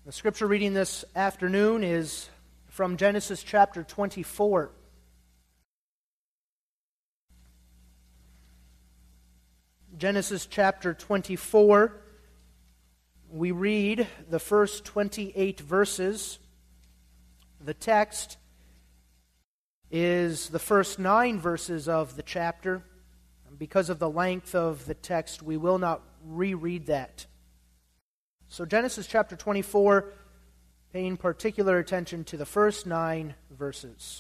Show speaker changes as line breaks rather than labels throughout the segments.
The scripture reading this afternoon is from Genesis chapter 24. Genesis chapter 24, we read the first 28 verses. The text is the first 9 verses of the chapter. Because of the length of the text, we will not reread that. So Genesis chapter 24, paying particular attention to the first 9 verses.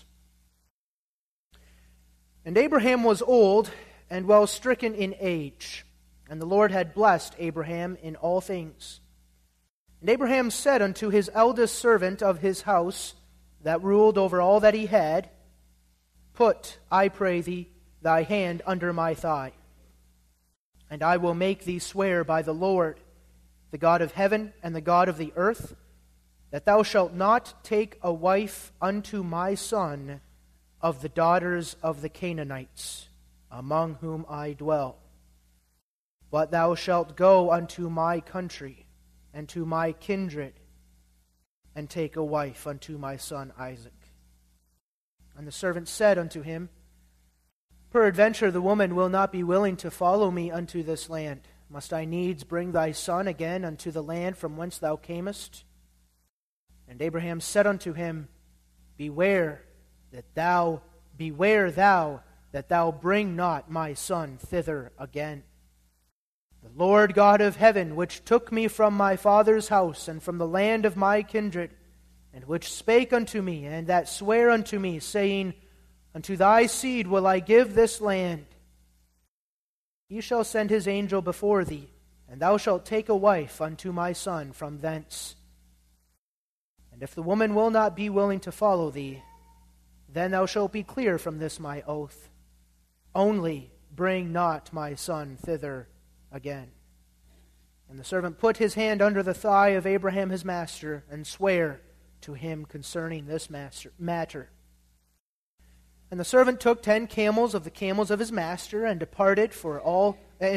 And Abraham was old and well stricken in age, and the Lord had blessed Abraham in all things. And Abraham said unto his eldest servant of his house, that ruled over all that he had, Put, I pray thee, thy hand under my thigh, and I will make thee swear by the Lord, the God of heaven and the God of the earth, that thou shalt not take a wife unto my son of the daughters of the Canaanites, among whom I dwell. But thou shalt go unto my country and to my kindred, and take a wife unto my son Isaac. And the servant said unto him, Peradventure the woman will not be willing to follow me unto this land. Must I needs bring thy son again unto the land from whence thou camest? And Abraham said unto him, Beware thou that thou bring not my son thither again. The Lord God of heaven, which took me from my father's house and from the land of my kindred, and which spake unto me, and that sware unto me, saying, Unto thy seed will I give this land. He shall send his angel before thee, and thou shalt take a wife unto my son from thence. And if the woman will not be willing to follow thee, then thou shalt be clear from this my oath. Only bring not my son thither again. And the servant put his hand under the thigh of Abraham his master, and sware to him concerning this matter. And the servant took 10 camels of the camels of his master, and departed. For all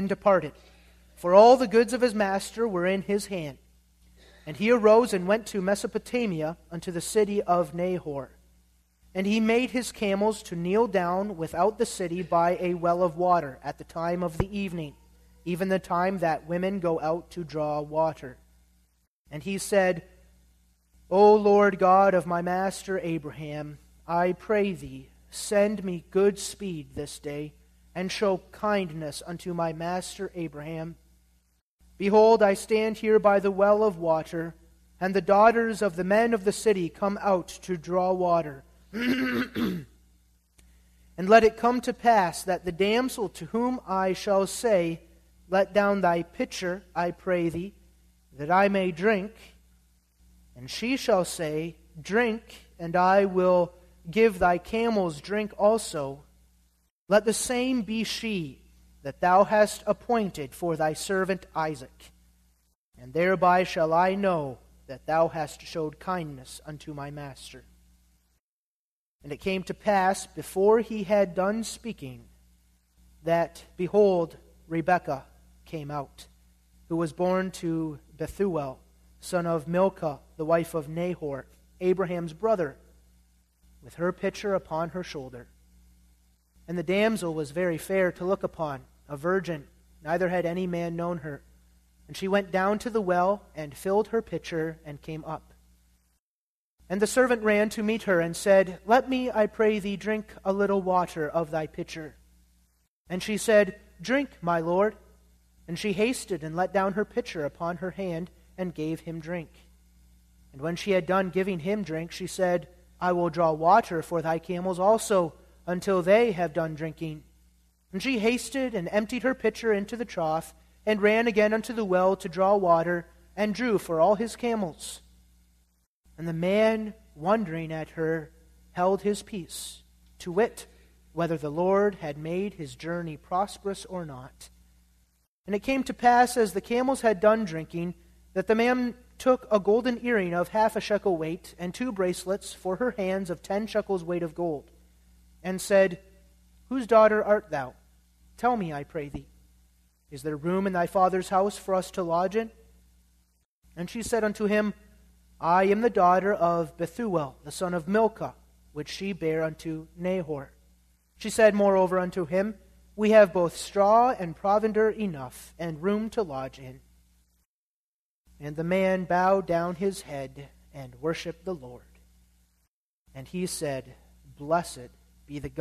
the goods of his master were in his hand. And he arose and went to Mesopotamia, unto the city of Nahor. And he made his camels to kneel down without the city by a well of water at the time of the evening, even the time that women go out to draw water. And he said, O Lord God of my master Abraham, I pray thee, send me good speed this day, and show kindness unto my master Abraham. Behold, I stand here by the well of water, and the daughters of the men of the city come out to draw water. And let it come to pass that the damsel to whom I shall say, Let down thy pitcher, I pray thee, that I may drink, and she shall say, Drink, and I will give thy camels drink also. Let the same be she that thou hast appointed for thy servant Isaac. And thereby shall I know that thou hast showed kindness unto my master. And it came to pass, before he had done speaking, that, behold, Rebekah came out, who was born to Bethuel, son of Milcah, the wife of Nahor, Abraham's brother, with her pitcher upon her shoulder. And the damsel was very fair to look upon, a virgin, neither had any man known her. And she went down to the well, and filled her pitcher, and came up. And the servant ran to meet her, and said, Let me, I pray thee, drink a little water of thy pitcher. And she said, Drink, my lord. And she hasted, and let down her pitcher upon her hand, and gave him drink. And when she had done giving him drink, she said, I will draw water for thy camels also, until they have done drinking. And she hasted, and emptied her pitcher into the trough, and ran again unto the well to draw water, and drew for all his camels. And the man, wondering at her, held his peace, to wit, whether the Lord had made his journey prosperous or not. And it came to pass, as the camels had done drinking, that the man took a golden earring of 1/2 shekel weight, and 2 bracelets for her hands of 10 shekels weight of gold, and said, Whose daughter art thou? Tell me, I pray thee. Is there room in thy father's house for us to lodge in? And she said unto him, I am the daughter of Bethuel, the son of Milcah, which she bare unto Nahor. She said moreover unto him, We have both straw and provender enough, and room to lodge in. And the man bowed down his head and worshipped the Lord. And he said, Blessed be the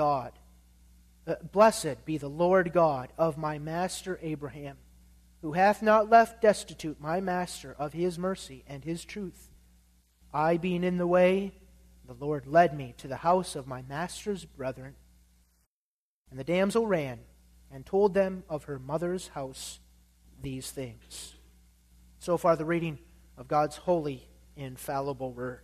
Lord God of my master Abraham, who hath not left destitute my master of his mercy and his truth. I being in the way, the Lord led me to the house of my master's brethren. And the damsel ran and told them of her mother's house these things. So far the reading of God's holy, infallible word.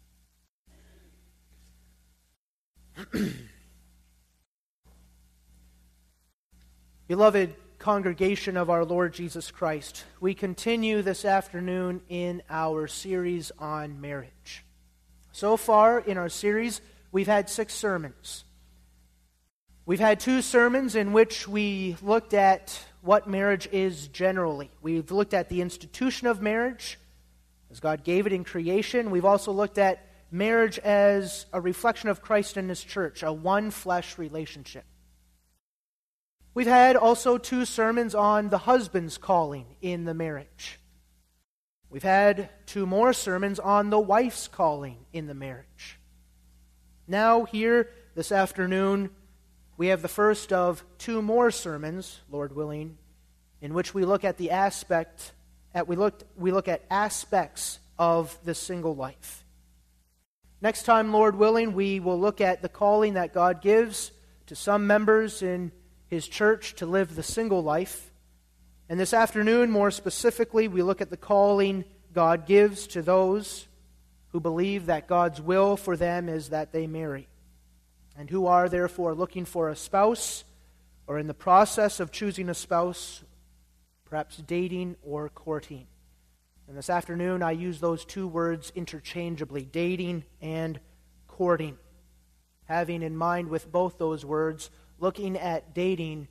Beloved congregation of our Lord Jesus Christ, we continue this afternoon in our series on marriage. So far in our series, we've had 6 sermons. We've had 2 sermons in which we looked at what marriage is generally. We've looked at the institution of marriage, as God gave it in creation. We've also looked at marriage as a reflection of Christ and His church, a one-flesh relationship. We've had also 2 sermons on the husband's calling in the marriage. We've had 2 more sermons on the wife's calling in the marriage. Now here this afternoon, we have the first of 2 more sermons, Lord willing, in which we look at the aspects of the single life. Next time, Lord willing, we will look at the calling that God gives to some members in His church to live the single life. And this afternoon, more specifically, we look at the calling God gives to those who believe that God's will for them is that they marry, and who are therefore looking for a spouse, or in the process of choosing a spouse, perhaps dating or courting. And this afternoon I use those 2 words interchangeably, dating and courting, having in mind with both those words, looking at dating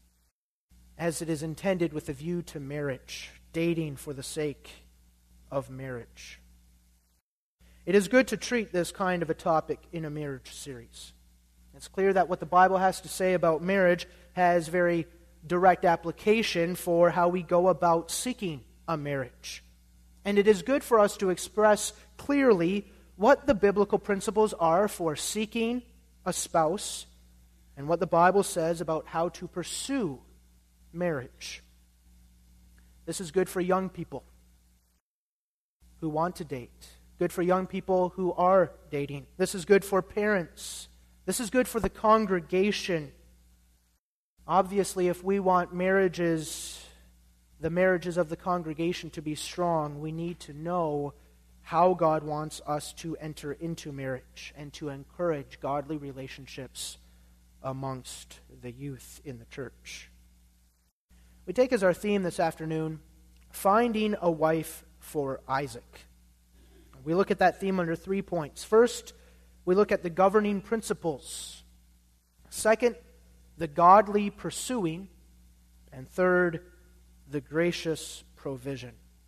as it is intended with a view to marriage, dating for the sake of marriage. It is good to treat this kind of a topic in a marriage series. It's clear that what the Bible has to say about marriage has very direct application for how we go about seeking a marriage. And it is good for us to express clearly what the biblical principles are for seeking a spouse and what the Bible says about how to pursue marriage. This is good for young people who want to date, good for young people who are dating. This is good for parents. This is good for the congregation. Obviously, if we want the marriages of the congregation to be strong, we need to know how God wants us to enter into marriage and to encourage godly relationships amongst the youth in the church. We take as our theme this afternoon, finding a wife for Isaac. We look at that theme under 3 points. First, we look at the governing principles. Second, the godly pursuing. And third, the gracious provision.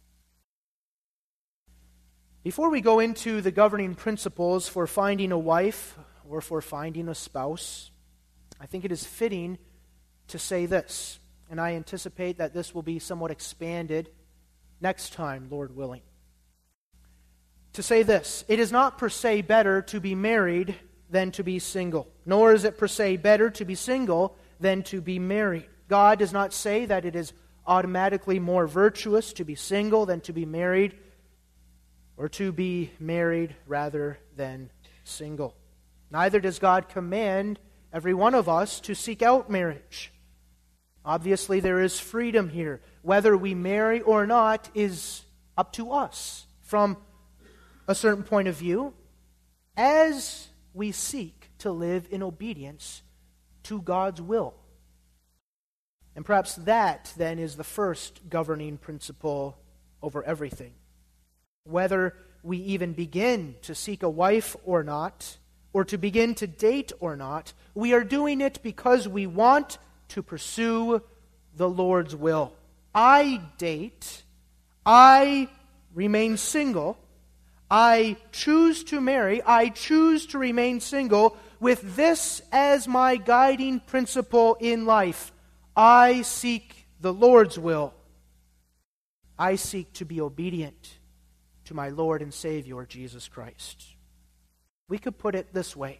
Before we go into the governing principles for finding a wife or for finding a spouse, I think it is fitting to say this, and I anticipate that this will be somewhat expanded next time, Lord willing. To say this, it is not per se better to be married than to be single, nor is it per se better to be single than to be married. God does not say that it is automatically more virtuous to be single than to be married, or to be married rather than single. Neither does God command every one of us to seek out marriage. Obviously, there is freedom here. Whether we marry or not is up to us from a certain point of view, as we seek to live in obedience to God's will. And perhaps that, then, is the first governing principle over everything. Whether we even begin to seek a wife or not, or to begin to date or not, we are doing it because we want to pursue the Lord's will. I date, I remain single, I choose to marry, I choose to remain single with this as my guiding principle in life. I seek the Lord's will. I seek to be obedient to my Lord and Savior, Jesus Christ. We could put it this way.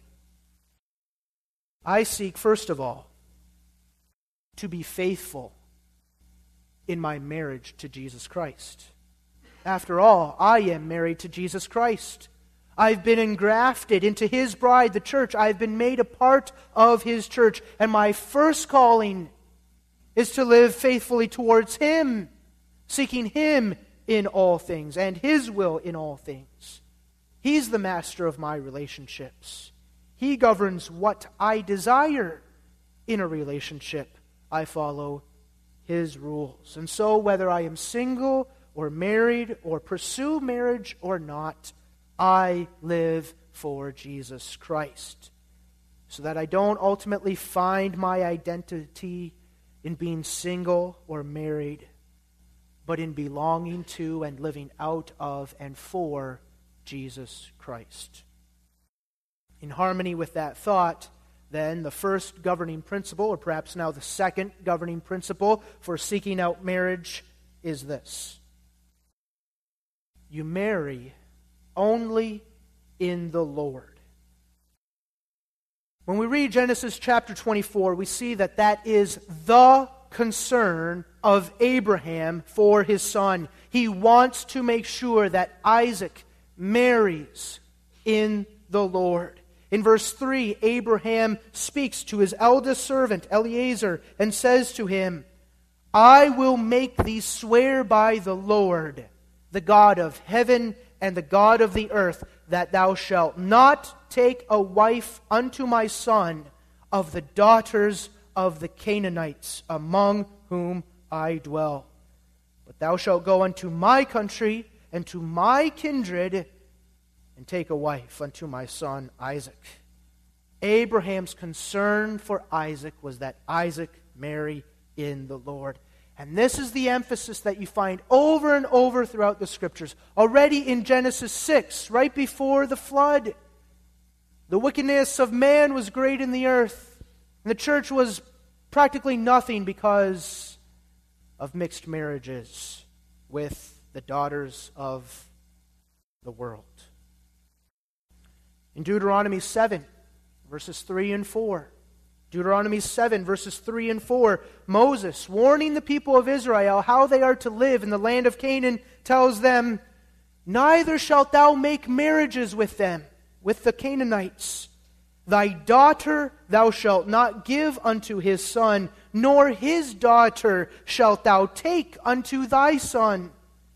I seek, first of all, to be faithful in my marriage to Jesus Christ. After all, I am married to Jesus Christ. I've been engrafted into His bride, the church. I've been made a part of His church. And my first calling is to live faithfully towards Him, seeking Him in all things and His will in all things. He's the master of my relationships. He governs what I desire in a relationship. I follow His rules. And so whether I am single or married or pursue marriage or not, I live for Jesus Christ, so that I don't ultimately find my identity in being single or married, but in belonging to and living out of and for Jesus Christ. In harmony with that thought, then, the first governing principle, or perhaps now the second governing principle for seeking out marriage, is this: you marry only in the Lord. When we read Genesis chapter 24, we see that that is the concern of Abraham for his son. He wants to make sure that Isaac marries in the Lord. In verse 3, Abraham speaks to his eldest servant, Eliezer, and says to him, I will make thee swear by the Lord, the God of heaven and the God of the earth, that thou shalt not take a wife unto my son of the daughters of the Canaanites, among whom I dwell. But thou shalt go unto my country and to my kindred, and take a wife unto my son Isaac. Abraham's concern for Isaac was that Isaac marry in the Lord. And this is the emphasis that you find over and over throughout the Scriptures. Already in Genesis 6, right before the flood, the wickedness of man was great in the earth, and the church was practically nothing because of mixed marriages with the daughters of the world. In Deuteronomy 7, verses 3 and 4, Deuteronomy 7, verses 3 and 4, Moses, warning the people of Israel how they are to live in the land of Canaan, tells them, Neither shalt thou make marriages with them, with the Canaanites. Thy daughter thou shalt not give unto his son, nor his daughter shalt thou take unto thy son.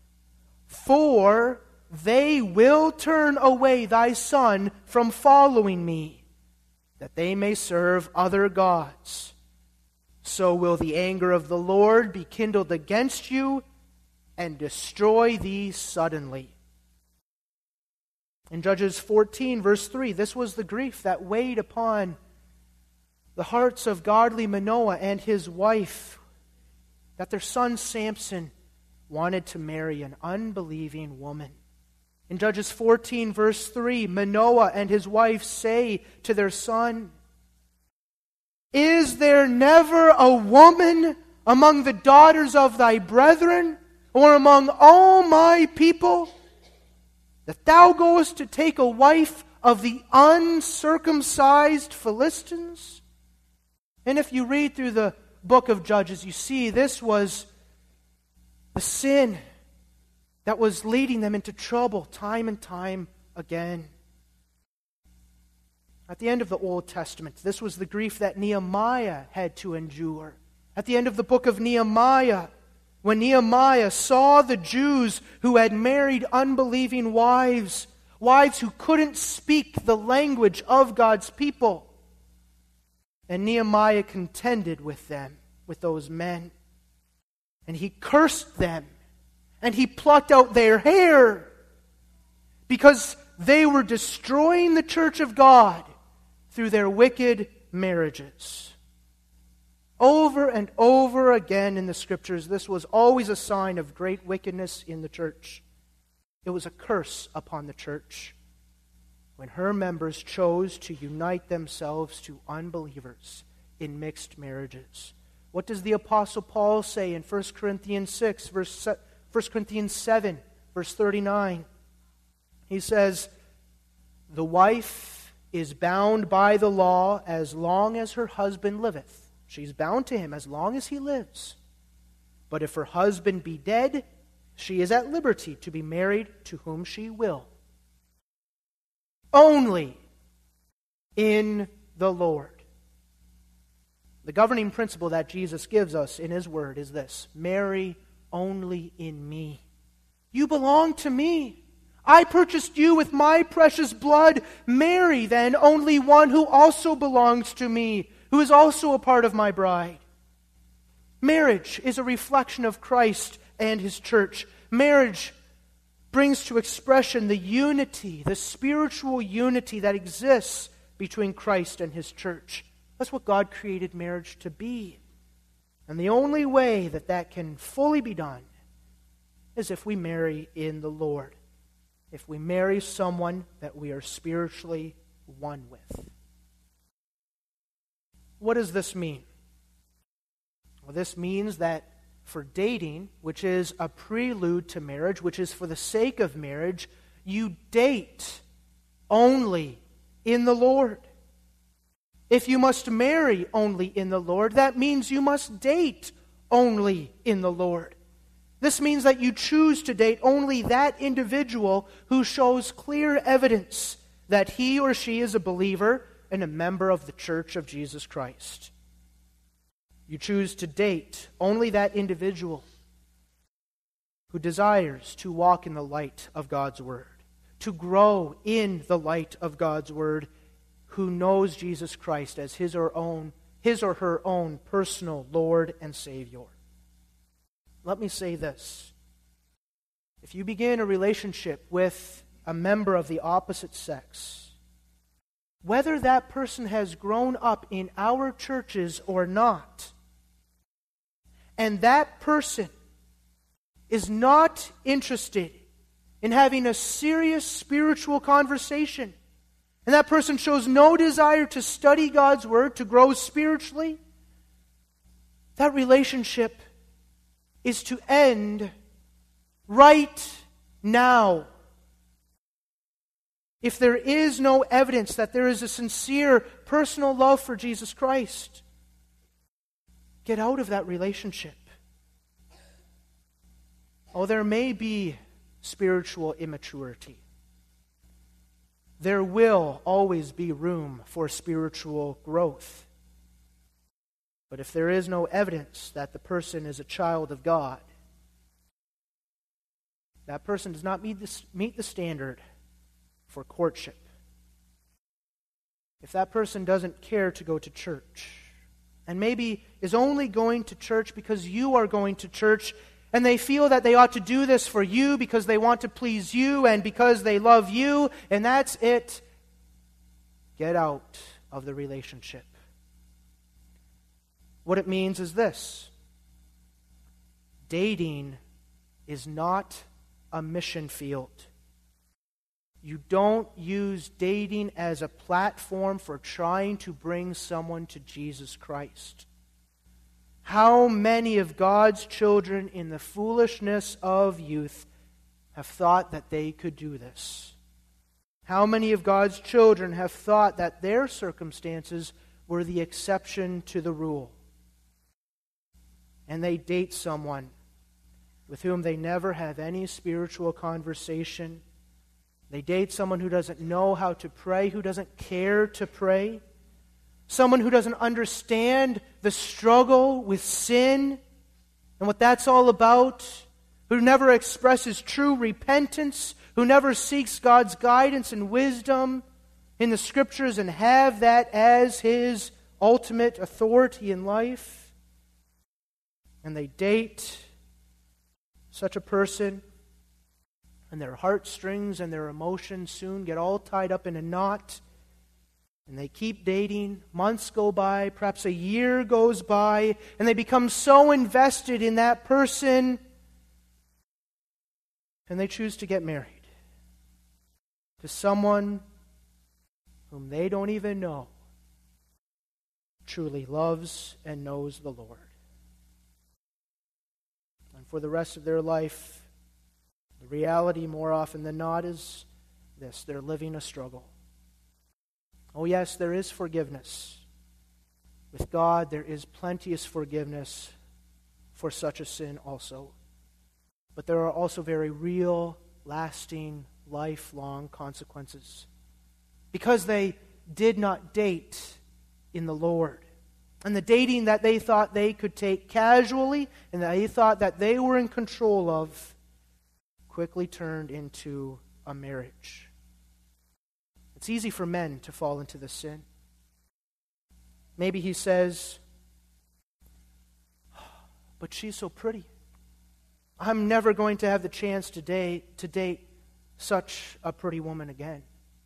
For they will turn away thy son from following me, that they may serve other gods. So will the anger of the Lord be kindled against you, and destroy thee suddenly. In Judges 14, verse 3, this was the grief that weighed upon the hearts of godly Manoah and his wife, that their son Samson wanted to marry an unbelieving woman. In Judges 14, verse 3, Manoah and his wife say to their son, Is there never a woman among the daughters of thy brethren, or among all my people, that thou goest to take a wife of the uncircumcised Philistines? And if you read through the book of Judges, you see this was the sin that was leading them into trouble time and time again. At the end of the Old Testament, this was the grief that Nehemiah had to endure. At the end of the book of Nehemiah, when Nehemiah saw the Jews who had married unbelieving wives who couldn't speak the language of God's people, and Nehemiah contended with them, with those men, and he cursed them, and he plucked out their hair because they were destroying the church of God through their wicked marriages. Over and over again in the Scriptures, this was always a sign of great wickedness in the church. It was a curse upon the church when her members chose to unite themselves to unbelievers in mixed marriages. What does the Apostle Paul say in 1 Corinthians 7, verse 39? He says, "The wife is bound by the law as long as her husband liveth." She's bound to him as long as he lives. "But if her husband be dead, she is at liberty to be married to whom she will. Only in the Lord." The governing principle that Jesus gives us in His Word is this: marry only in me. You belong to me. I purchased you with my precious blood. Marry then only one who also belongs to me, who is also a part of my bride. Marriage is a reflection of Christ and His church. Marriage brings to expression the unity, the spiritual unity that exists between Christ and His church. That's what God created marriage to be. And the only way that that can fully be done is if we marry in the Lord. If we marry someone that we are spiritually one with. What does this mean? Well, this means that for dating, which is a prelude to marriage, which is for the sake of marriage, you date only in the Lord. If you must marry only in the Lord, that means you must date only in the Lord. This means that you choose to date only that individual who shows clear evidence that he or she is a believer and a member of the Church of Jesus Christ. You choose to date only that individual who desires to walk in the light of God's Word, to grow in the light of God's Word, who knows Jesus Christ as his or her own personal Lord and Savior. Let me say this. If you begin a relationship with a member of the opposite sex, whether that person has grown up in our churches or not, and that person is not interested in having a serious spiritual conversation, and that person shows no desire to study God's Word, to grow spiritually, that relationship is to end right now. If there is no evidence that there is a sincere personal love for Jesus Christ, get out of that relationship. Oh, there may be spiritual immaturity. There will always be room for spiritual growth. But if there is no evidence that the person is a child of God, that person does not meet the standard for courtship. If that person doesn't care to go to church, and maybe is only going to church because you are going to church, and they feel that they ought to do this for you because they want to please you and because they love you, and that's it, get out of the relationship. What it means is this: dating is not a mission field. You don't use dating as a platform for trying to bring someone to Jesus Christ. How many of God's children in the foolishness of youth have thought that they could do this? How many of God's children have thought that their circumstances were the exception to the rule? And they date someone with whom they never have any spiritual conversation. They date someone who doesn't know how to pray, who doesn't care to pray. Someone who doesn't understand the struggle with sin and what that's all about. Who never expresses true repentance. Who never seeks God's guidance and wisdom in the Scriptures and have that as his ultimate authority in life. And they date such a person, and their heartstrings and their emotions soon get all tied up in a knot. And they keep dating. Months go by, perhaps a year goes by, and they become so invested in that person. And they choose to get married to someone whom they don't even know truly loves and knows the Lord. And for the rest of their life, the reality more often than not is this: they're living a struggle. Oh yes, there is forgiveness. With God, there is plenteous forgiveness for such a sin also. But there are also very real, lasting, lifelong consequences. Because they did not date in the Lord. And the dating that they thought they could take casually and that they thought that they were in control of quickly turned into a marriage. It's easy for men to fall into this sin. Maybe he says, but she's so pretty. I'm never going to have the chance to date such a pretty woman again.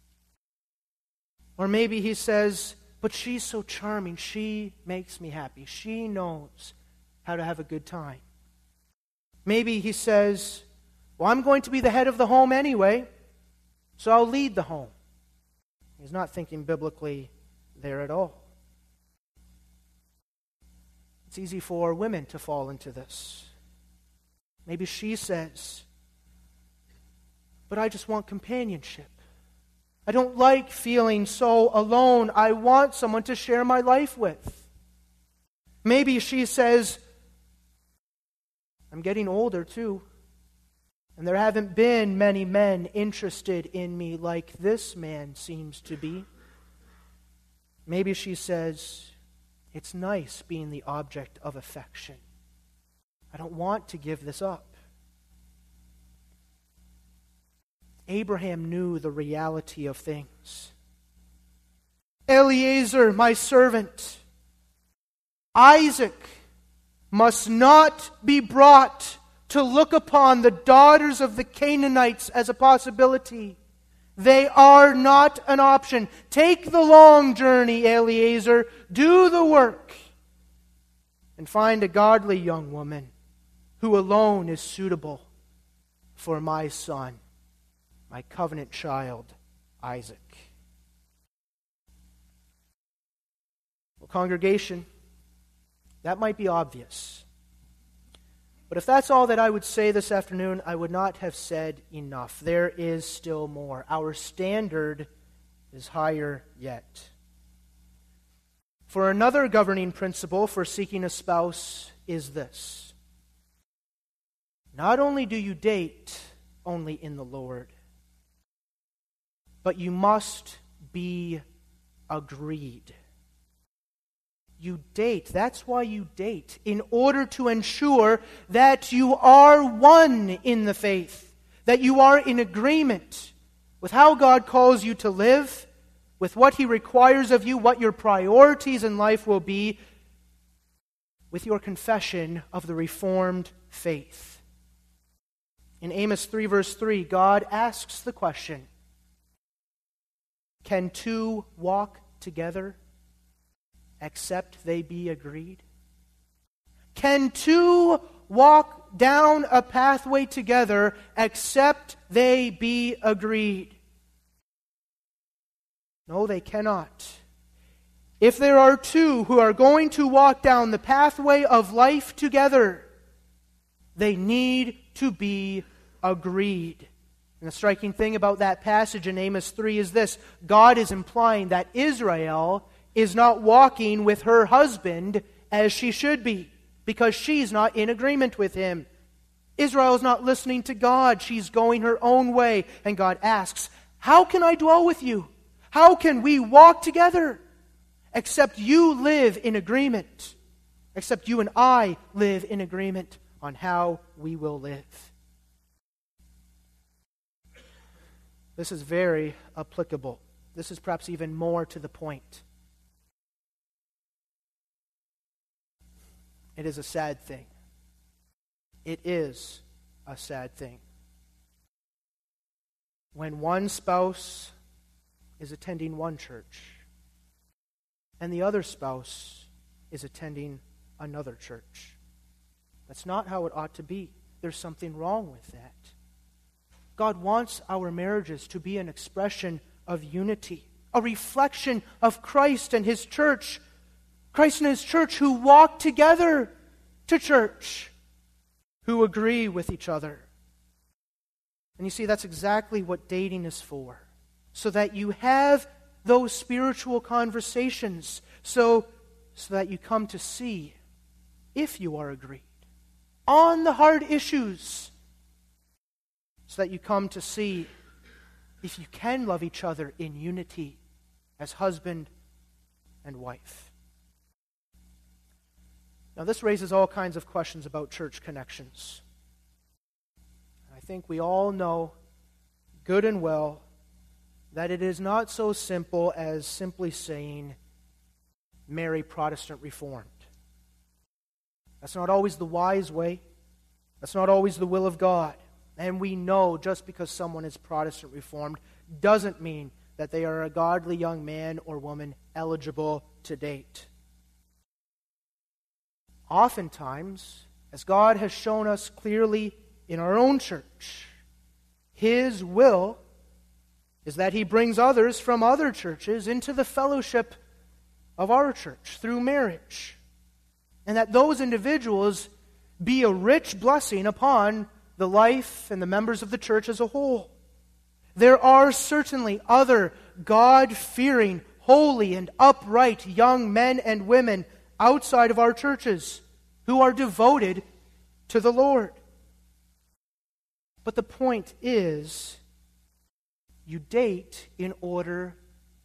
Or maybe he says, but she's so charming. She makes me happy. She knows how to have a good time. Maybe he says, well, I'm going to be the head of the home anyway, so I'll lead the home. He's not thinking biblically there at all. It's easy for women to fall into this. Maybe she says, but I just want companionship. I don't like feeling so alone. I want someone to share my life with. Maybe she says, I'm getting older too, and there haven't been many men interested in me like this man seems to be. Maybe she says, it's nice being the object of affection. I don't want to give this up. Abraham knew the reality of things. Eliezer, my servant, Isaac must not be brought to look upon the daughters of the Canaanites as a possibility. They are not an option. Take the long journey, Eliezer. Do the work. And find a godly young woman who alone is suitable for my son, my covenant child, Isaac. Well, congregation, that might be obvious. But if that's all that I would say this afternoon, I would not have said enough. There is still more. Our standard is higher yet. For another governing principle for seeking a spouse is this: not only do you date only in the Lord, but you must be agreed. You date. That's why you date, in order to ensure that you are one in the faith, that you are in agreement with how God calls you to live, with what He requires of you, what your priorities in life will be, with your confession of the Reformed faith. In Amos 3 verse 3, God asks the question, can two walk together except they be agreed? Can two walk down a pathway together except they be agreed? No, they cannot. If there are two who are going to walk down the pathway of life together, they need to be agreed. And the striking thing about that passage in Amos 3 is this: God is implying that Israel is not walking with her husband as she should be, because she's not in agreement with him. Israel is not listening to God. She's going her own way. And God asks, how can I dwell with you? How can we walk together? Except you live in agreement. Except you and I live in agreement on how we will live. This is very applicable. This is perhaps even more to the point. It is a sad thing. It is a sad thing when one spouse is attending one church and the other spouse is attending another church. That's not how it ought to be. There's something wrong with that. God wants our marriages to be an expression of unity, a reflection of Christ and His church. Christ and His church who walk together to church, who agree with each other. And you see, that's exactly what dating is for, so that you have those spiritual conversations, so that you come to see if you are agreed on the hard issues, so that you come to see if you can love each other in unity as husband and wife. Now, this raises all kinds of questions about church connections. I think we all know good and well that it is not so simple as simply saying, marry Protestant Reformed. That's not always the wise way. That's not always the will of God. And we know just because someone is Protestant Reformed doesn't mean that they are a godly young man or woman eligible to date. Oftentimes, as God has shown us clearly in our own church, His will is that He brings others from other churches into the fellowship of our church through marriage, and that those individuals be a rich blessing upon the life and the members of the church as a whole. There are certainly other God-fearing, holy, and upright young men and women outside of our churches who are devoted to the Lord. But the point is, you date in order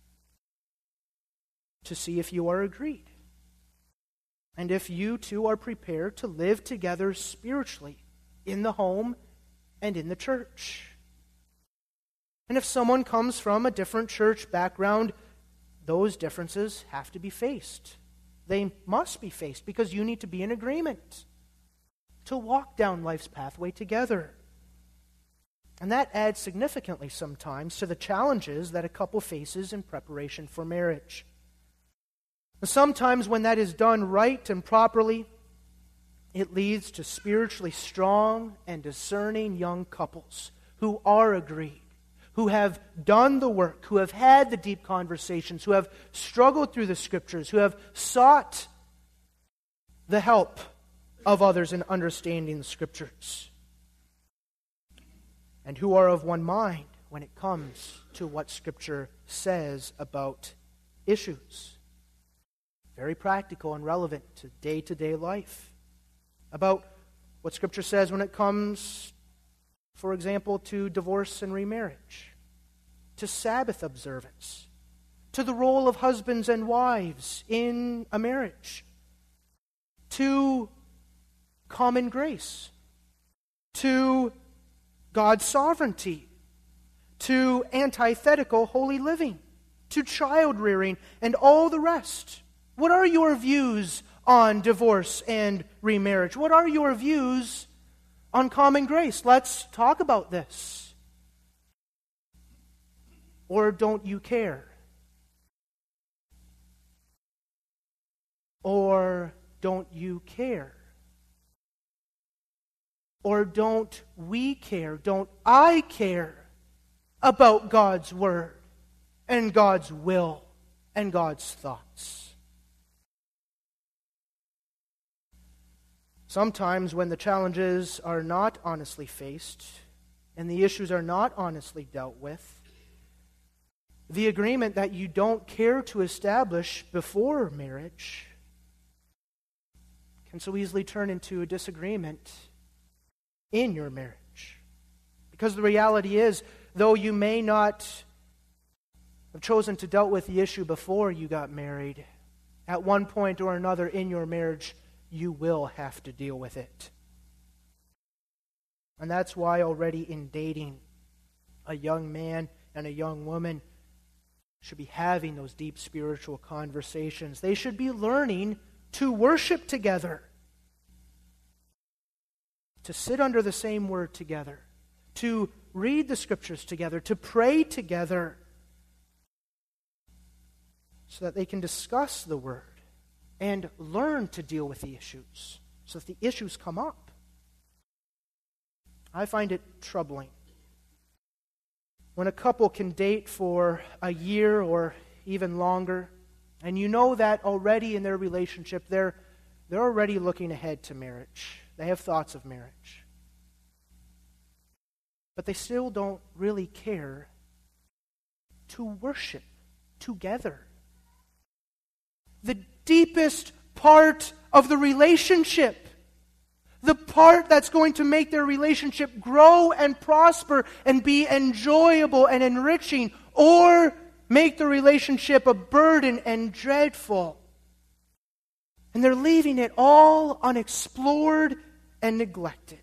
to see if you are agreed, and if you two are prepared to live together spiritually in the home and in the church. And if someone comes from a different church background, those differences have to be faced. They must be faced because you need to be in agreement to walk down life's pathway together. And that adds significantly sometimes to the challenges that a couple faces in preparation for marriage. Sometimes when that is done right and properly, it leads to spiritually strong and discerning young couples who are agreed, who have done the work, who have had the deep conversations, who have struggled through the Scriptures, who have sought the help of others in understanding the Scriptures, and who are of one mind when it comes to what Scripture says about issues. Very practical and relevant to day-to-day life. About what Scripture says when it comes, for example, to divorce and remarriage, to Sabbath observance, to the role of husbands and wives in a marriage, to common grace, to God's sovereignty, to antithetical holy living, to child rearing, and all the rest. What are your views on divorce and remarriage? What are your views on common grace? Let's talk about this. Or don't you care? Or don't you care? Or don't we care? Don't I care about God's Word and God's will and God's thoughts? Sometimes when the challenges are not honestly faced and the issues are not honestly dealt with, the agreement that you don't care to establish before marriage can so easily turn into a disagreement in your marriage. Because the reality is, though you may not have chosen to deal with the issue before you got married, at one point or another in your marriage, you will have to deal with it. And that's why already in dating, a young man and a young woman should be having those deep spiritual conversations. They should be learning to worship together, to sit under the same Word together, to read the Scriptures together, to pray together, so that they can discuss the Word and learn to deal with the issues, so that the issues come up. I find it troubling when a couple can date for a year or even longer, and you know that already in their relationship, they're already looking ahead to marriage. They have thoughts of marriage. But they still don't really care to worship together. The deepest part of the relationship, the part that's going to make their relationship grow and prosper and be enjoyable and enriching, or make the relationship a burden and dreadful. And they're leaving it all unexplored and neglected.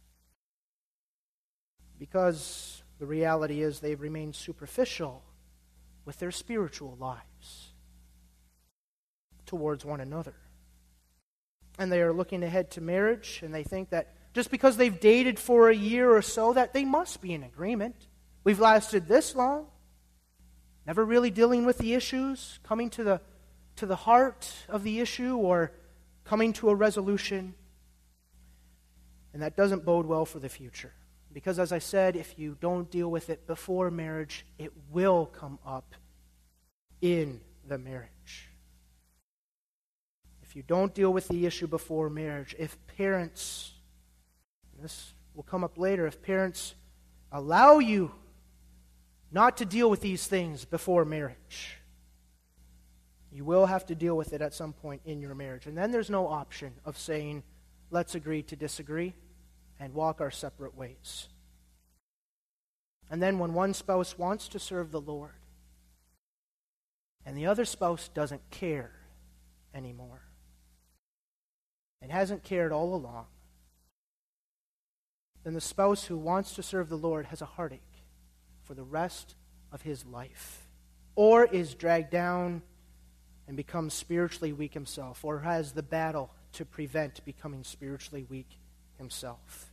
Because the reality is they've remained superficial with their spiritual lives towards one another. And they are looking ahead to marriage, and they think that just because they've dated for a year or so, that they must be in agreement. We've lasted this long, never really dealing with the issues, coming to the heart of the issue, or coming to a resolution. And that doesn't bode well for the future. Because as I said, if you don't deal with it before marriage, it will come up in the marriage. If you don't deal with the issue before marriage, if parents, and this will come up later, if parents allow you not to deal with these things before marriage, you will have to deal with it at some point in your marriage. And then there's no option of saying, let's agree to disagree and walk our separate ways. And then when one spouse wants to serve the Lord and the other spouse doesn't care anymore and hasn't cared all along, then the spouse who wants to serve the Lord has a heartache for the rest of his life, or is dragged down and becomes spiritually weak himself, or has the battle to prevent becoming spiritually weak himself.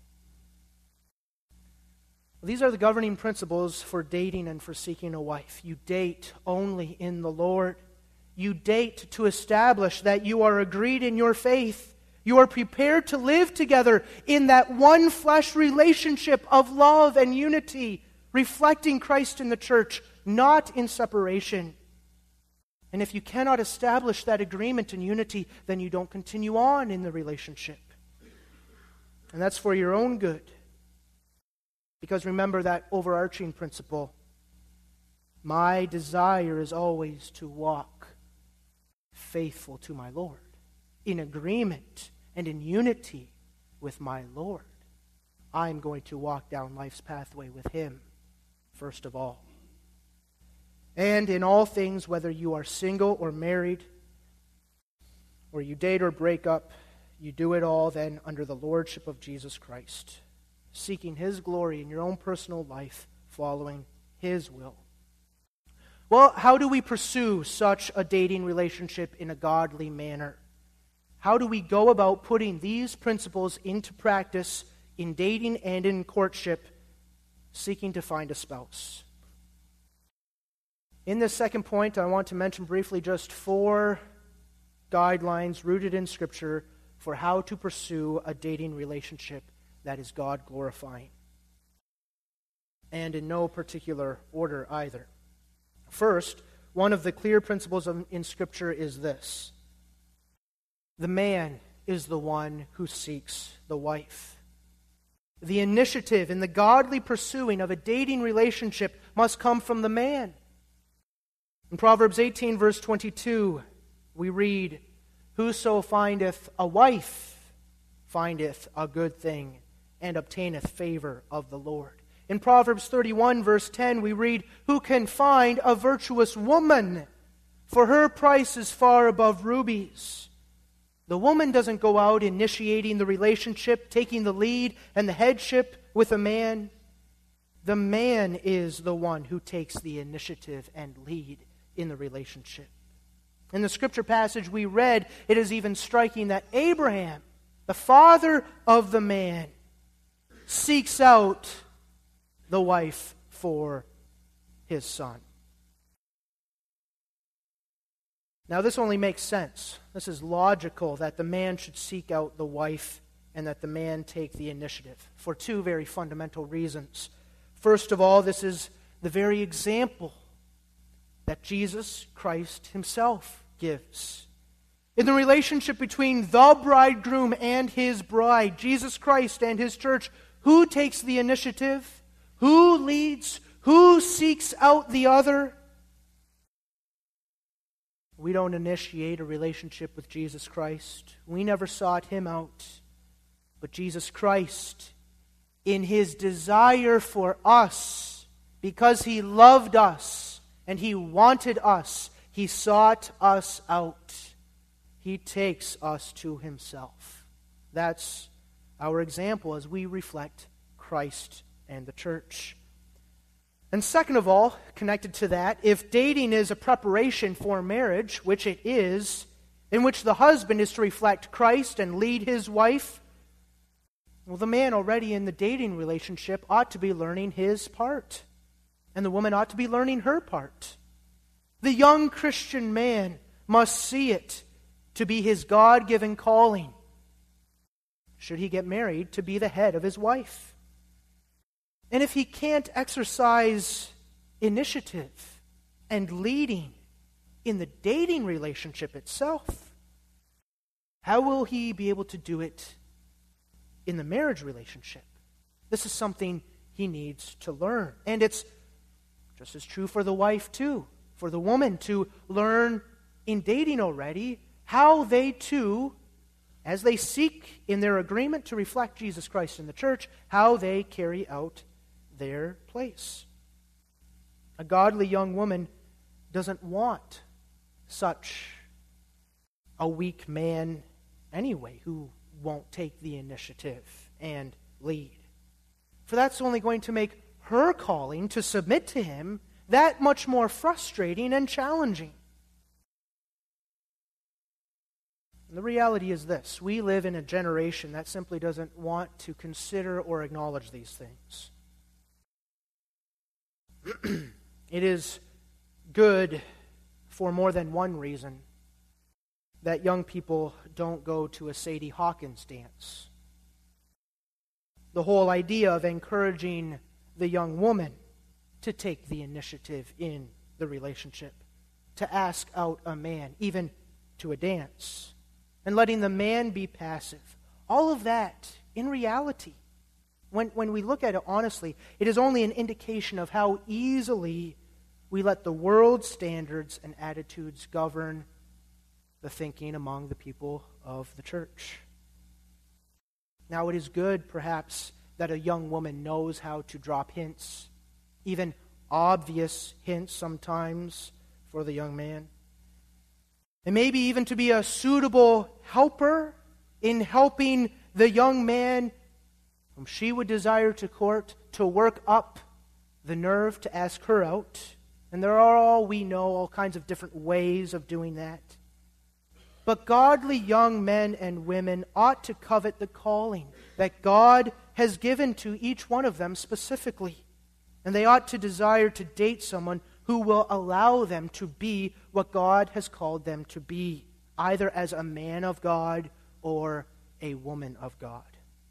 These are the governing principles for dating and for seeking a wife. You date only in the Lord. You date to establish that you are agreed in your faith. You are prepared to live together in that one flesh relationship of love and unity, reflecting Christ in the church, not in separation. And if you cannot establish that agreement and unity, then you don't continue on in the relationship. And that's for your own good. Because remember that overarching principle. My desire is always to walk faithful to my Lord, in agreement and in unity with my Lord. I'm going to walk down life's pathway with Him, first of all. And in all things, whether you are single or married, or you date or break up, you do it all then under the lordship of Jesus Christ, seeking His glory in your own personal life, following His will. Well, how do we pursue such a dating relationship in a godly manner? How do we go about putting these principles into practice in dating and in courtship, seeking to find a spouse? In this second point, I want to mention briefly just 4 guidelines rooted in Scripture for how to pursue a dating relationship that is God-glorifying. And in no particular order either. First, one of the clear principles in Scripture is this: the man is the one who seeks the wife. The initiative in the godly pursuing of a dating relationship must come from the man. In Proverbs 18, verse 22, we read, "Whoso findeth a wife findeth a good thing, and obtaineth favor of the Lord." In Proverbs 31, verse 10, we read, "Who can find a virtuous woman? For her price is far above rubies." The woman doesn't go out initiating the relationship, taking the lead and the headship with a man. The man is the one who takes the initiative and lead in the relationship. In the scripture passage we read, it is even striking that Abraham, the father of the man, seeks out the wife for his son. Now this only makes sense. This is logical that the man should seek out the wife and that the man take the initiative for 2 very fundamental reasons. First of all, this is the very example that Jesus Christ himself gives. In the relationship between the bridegroom and his bride, Jesus Christ and his church, who takes the initiative? Who leads? Who seeks out the other? We don't initiate a relationship with Jesus Christ. We never sought him out. But Jesus Christ, in his desire for us, because he loved us and he wanted us, he sought us out. He takes us to himself. That's our example as we reflect Christ and the church. And second of all, connected to that, if dating is a preparation for marriage, which it is, in which the husband is to reflect Christ and lead his wife, well, the man already in the dating relationship ought to be learning his part, and the woman ought to be learning her part. The young Christian man must see it to be his God-given calling, should he get married, to be the head of his wife. And if he can't exercise initiative and leading in the dating relationship itself, how will he be able to do it in the marriage relationship? This is something he needs to learn. And it's just as true for the wife too, for the woman to learn in dating already how they too, as they seek in their agreement to reflect Jesus Christ in the church, how they carry out their place. A godly young woman doesn't want such a weak man anyway who won't take the initiative and lead. For that's only going to make her calling to submit to him that much more frustrating and challenging. And the reality is this: we live in a generation that simply doesn't want to consider or acknowledge these things. It is good for more than one reason that young people don't go to a Sadie Hawkins dance. The whole idea of encouraging the young woman to take the initiative in the relationship, to ask out a man, even to a dance, and letting the man be passive. All of that, in reality, when we look at it honestly, it is only an indication of how easily we let the world's standards and attitudes govern the thinking among the people of the church. Now, it is good, perhaps, that a young woman knows how to drop hints, even obvious hints sometimes for the young man. And maybe even to be a suitable helper in helping the young man whom she would desire to court to work up the nerve to ask her out. And there are all kinds of different ways of doing that. But godly young men and women ought to covet the calling that God has given to each one of them specifically. And they ought to desire to date someone who will allow them to be what God has called them to be, either as a man of God or a woman of God.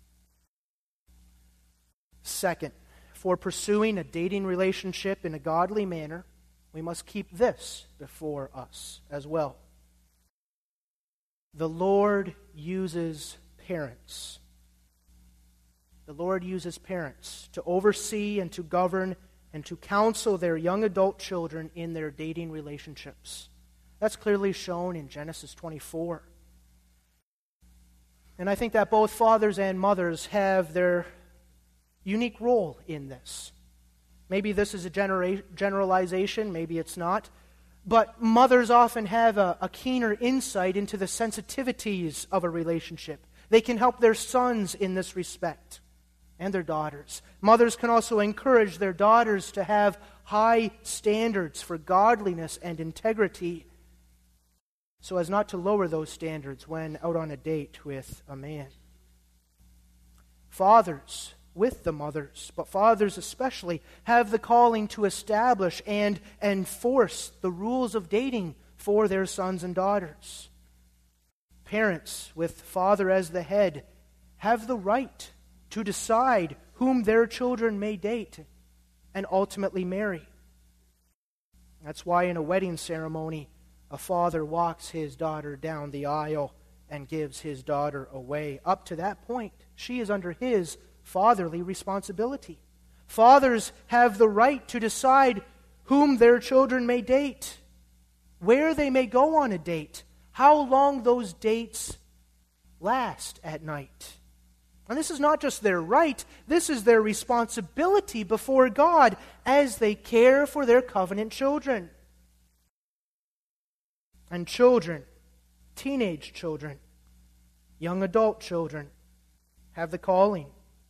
Second, for pursuing a dating relationship in a godly manner, we must keep this before us as well. The Lord uses parents. The Lord uses parents to oversee and to govern and to counsel their young adult children in their dating relationships. That's clearly shown in Genesis 24. And I think that both fathers and mothers have their unique role in this. Maybe this is a generalization, maybe it's not. But mothers often have a keener insight into the sensitivities of a relationship. They can help their sons in this respect, and their daughters. Mothers can also encourage their daughters to have high standards for godliness and integrity, so as not to lower those standards when out on a date with a man. Fathers, with the mothers, but fathers especially, have the calling to establish and enforce the rules of dating for their sons and daughters. Parents, with father as the head, have the right to decide whom their children may date and ultimately marry. That's why in a wedding ceremony, a father walks his daughter down the aisle and gives his daughter away. Up to that point, she is under his fatherly responsibility. Fathers have the right to decide whom their children may date, where they may go on a date, how long those dates last at night. And this is not just their right, this is their responsibility before God as they care for their covenant children. And children, teenage children, young adult children, have the calling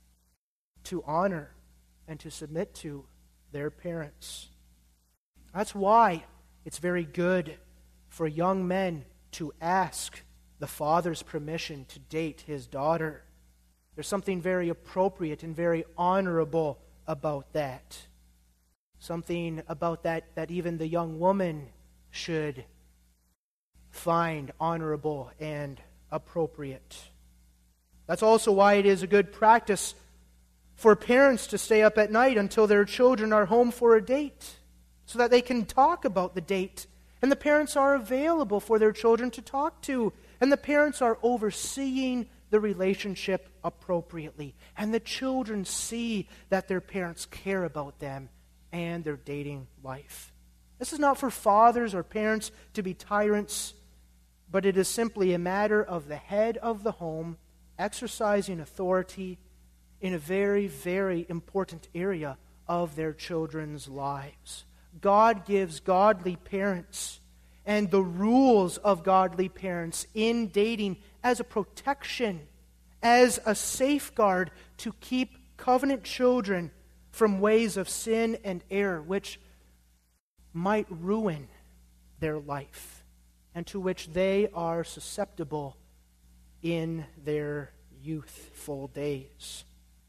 to honor and to submit to their parents. That's why it's very good for young men to ask the father's permission to date his daughter. There's something very appropriate and very honorable about that. Something about that even the young woman should find honorable and appropriate. That's also why it is a good practice for parents to stay up at night until their children are home for a date, so that they can talk about the date. And the parents are available for their children to talk to. And the parents are overseeing the relationship appropriately. And the children see that their parents care about them and their dating life. This is not for fathers or parents to be tyrants, but it is simply a matter of the head of the home exercising authority in a very, very important area of their children's lives. God gives godly parents and the rules of godly parents in dating as a protection, as a safeguard to keep covenant children from ways of sin and error which might ruin their life and to which they are susceptible in their youthful days.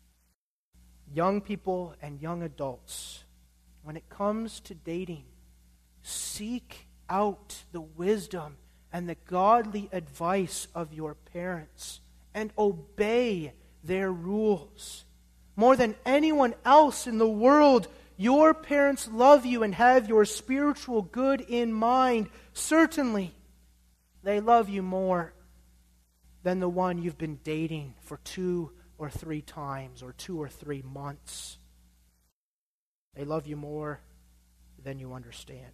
Young people and young adults, when it comes to dating, seek out the wisdom and the godly advice of your parents and obey their rules. More than anyone else in the world, your parents love you and have your spiritual good in mind. Certainly, they love you more than the one you've been dating for 2 or 3 times or 2 or 3 months. They love you more than you understand.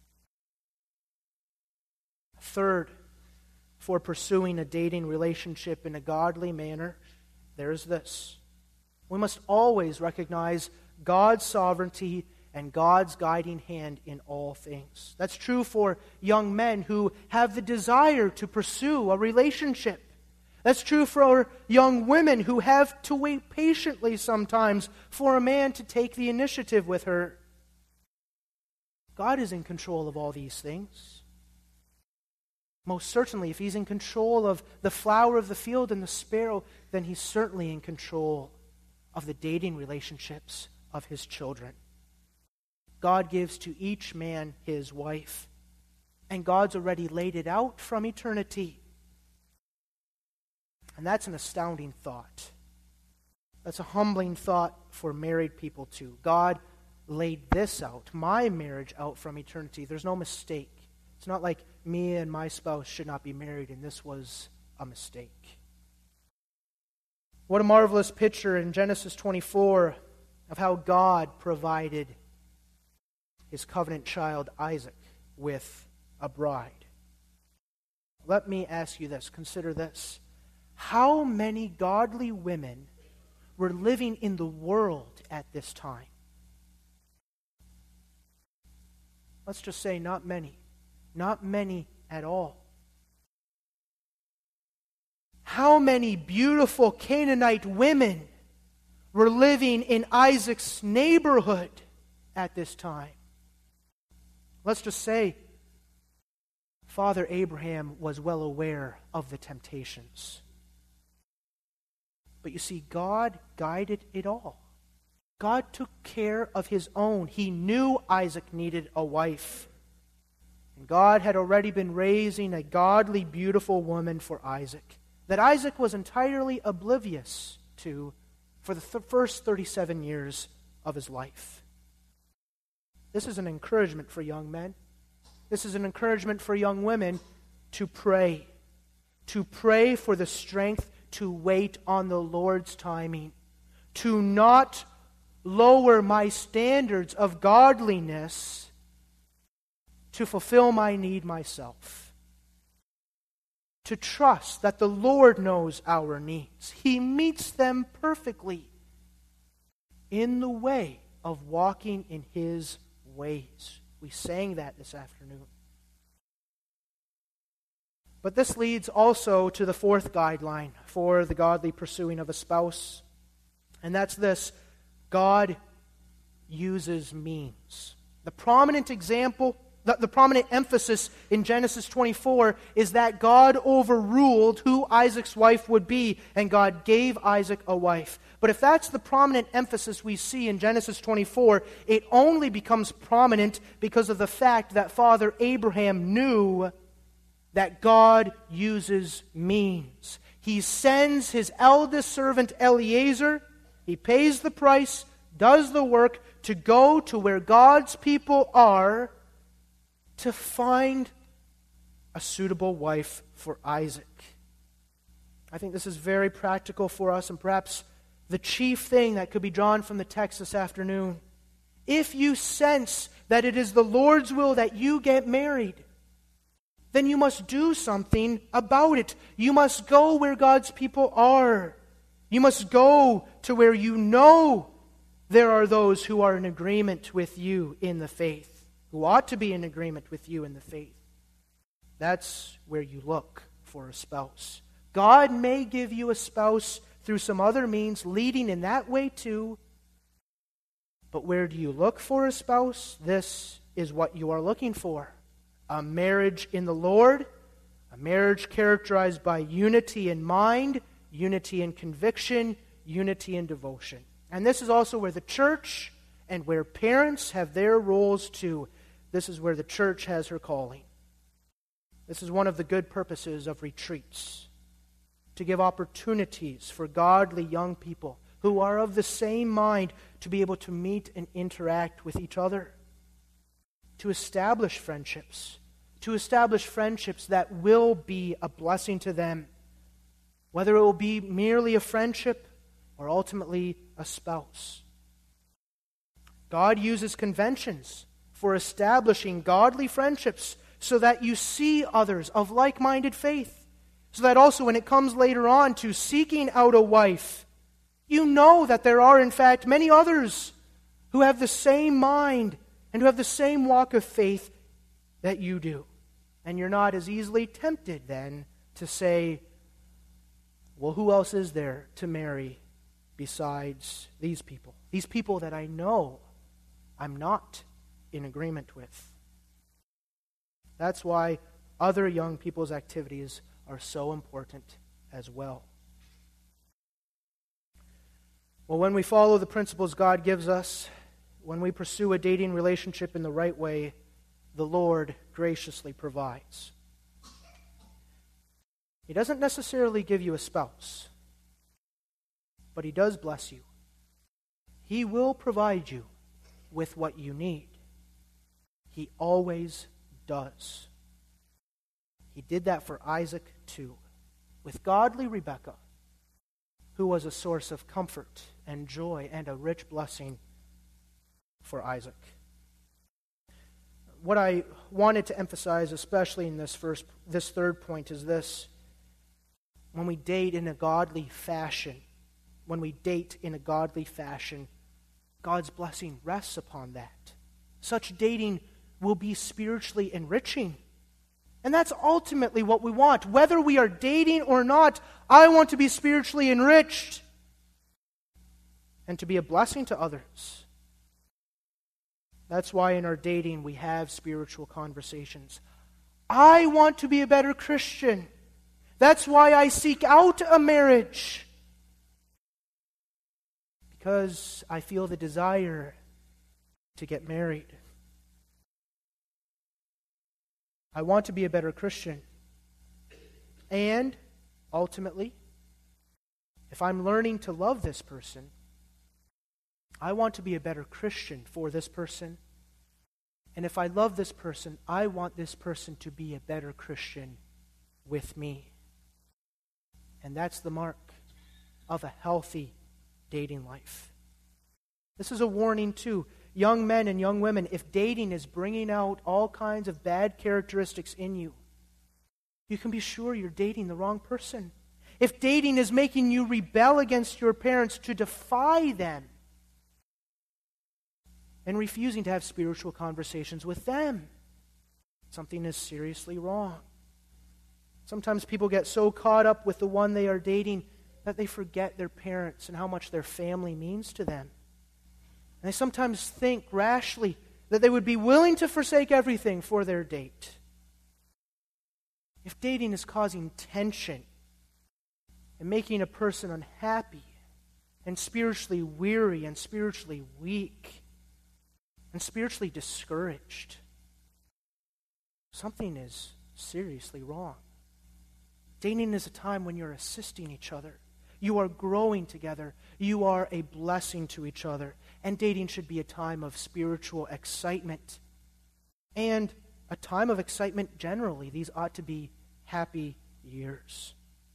Third, for pursuing a dating relationship in a godly manner, there's this. We must always recognize God's sovereignty and God's guiding hand in all things. That's true for young men who have the desire to pursue a relationship. That's true for young women who have to wait patiently sometimes for a man to take the initiative with her. God is in control of all these things. Most certainly, if He's in control of the flower of the field and the sparrow, then He's certainly in control of the dating relationships of His children. God gives to each man his wife, and God's already laid it out from eternity. And that's an astounding thought. That's a humbling thought for married people too. God laid this out, my marriage out from eternity. There's no mistake. It's not like me and my spouse should not be married and this was a mistake. What a marvelous picture in Genesis 24 of how God provided His covenant child Isaac with a bride. Let me ask you this, consider this. How many godly women were living in the world at this time? Let's just say not many. Not many at all. How many beautiful Canaanite women were living in Isaac's neighborhood at this time? Let's just say Father Abraham was well aware of the temptations. But you see, God guided it all. God took care of His own. He knew Isaac needed a wife. And God had already been raising a godly, beautiful woman for Isaac, that Isaac was entirely oblivious to for the first 37 years of his life. This is an encouragement for young men. This is an encouragement for young women to pray for the strength to wait on the Lord's timing, to not lower my standards of godliness to fulfill my need myself, to trust that the Lord knows our needs. He meets them perfectly in the way of walking in His ways. We sang that this afternoon. But this leads also to the fourth guideline for the godly pursuing of a spouse. And that's this: God uses means. The prominent example, the prominent emphasis in Genesis 24 is that God overruled who Isaac's wife would be, and God gave Isaac a wife. But if that's the prominent emphasis we see in Genesis 24, it only becomes prominent because of the fact that Father Abraham knew that God uses means. He sends his eldest servant Eliezer, he pays the price, does the work to go to where God's people are to find a suitable wife for Isaac. I think this is very practical for us, and perhaps the chief thing that could be drawn from the text this afternoon. If you sense that it is the Lord's will that you get married, then you must do something about it. You must go where God's people are. You must go to where you know there are those who are in agreement with you in the faith, who ought to be in agreement with you in the faith. That's where you look for a spouse. God may give you a spouse through some other means leading in that way too. But where do you look for a spouse? This is what you are looking for. A marriage in the Lord, a marriage characterized by unity in mind, unity in conviction, unity in devotion. And this is also where the church and where parents have their roles too. This is where the church has her calling. This is one of the good purposes of retreats, to give opportunities for godly young people who are of the same mind to be able to meet and interact with each other, to establish friendships that will be a blessing to them, whether it will be merely a friendship or ultimately a spouse. God uses conventions for establishing godly friendships so that you see others of like-minded faith, so that also when it comes later on to seeking out a wife, you know that there are in fact many others who have the same mind and who have the same walk of faith that you do. And you're not as easily tempted then to say, well, who else is there to marry besides these people? These people that I know I'm not in agreement with. That's why other young people's activities are so important as well. Well, when we follow the principles God gives us, when we pursue a dating relationship in the right way, the Lord graciously provides. He doesn't necessarily give you a spouse, but He does bless you. He will provide you with what you need. He always does. He did that for Isaac too, with godly Rebekah, who was a source of comfort and joy and a rich blessing for Isaac. What I wanted to emphasize, especially in this third point, is this. When we date in a godly fashion, God's blessing rests upon that. Such dating will be spiritually enriching. And that's ultimately what we want. Whether we are dating or not, I want to be spiritually enriched and to be a blessing to others. That's why in our dating we have spiritual conversations. I want to be a better Christian. That's why I seek out a marriage. Because I feel the desire to get married. I want to be a better Christian. And, ultimately, if I'm learning to love this person, I want to be a better Christian for this person And if I love this person, I want this person to be a better Christian with me. And that's the mark of a healthy dating life. This is a warning too. Young men and young women, if dating is bringing out all kinds of bad characteristics in you, you can be sure you're dating the wrong person. If dating is making you rebel against your parents to defy them and refusing to have spiritual conversations with them, something is seriously wrong. Sometimes people get so caught up with the one they are dating that they forget their parents and how much their family means to them. And they sometimes think rashly that they would be willing to forsake everything for their date. If dating is causing tension and making a person unhappy and spiritually weary and spiritually weak and spiritually discouraged, something is seriously wrong. Dating is a time when you're assisting each other. You are growing together. You are a blessing to each other. And dating should be a time of spiritual excitement. And a time of excitement generally. These ought to be happy years.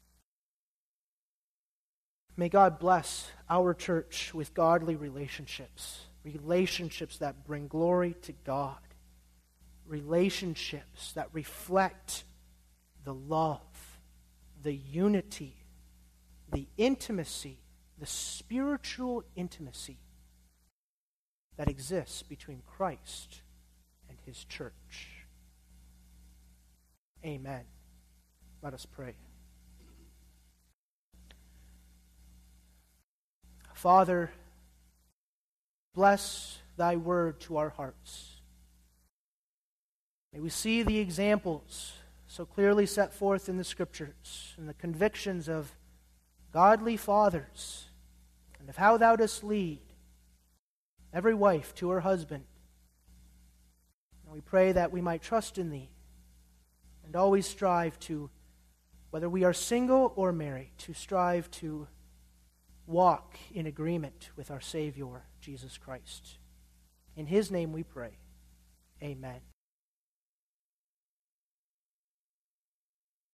May God bless our church with godly relationships. Relationships that bring glory to God. Relationships that reflect the love, the unity, the intimacy, the spiritual intimacy that exists between Christ and His church. Amen. Let us pray. Father, bless Thy word to our hearts. May we see the examples so clearly set forth in the Scriptures and the convictions of godly fathers and of how Thou dost lead every wife to her husband. And we pray that we might trust in Thee and always strive to, whether we are single or married, to strive to walk in agreement with our Savior, Jesus Christ. In His name we pray. Amen.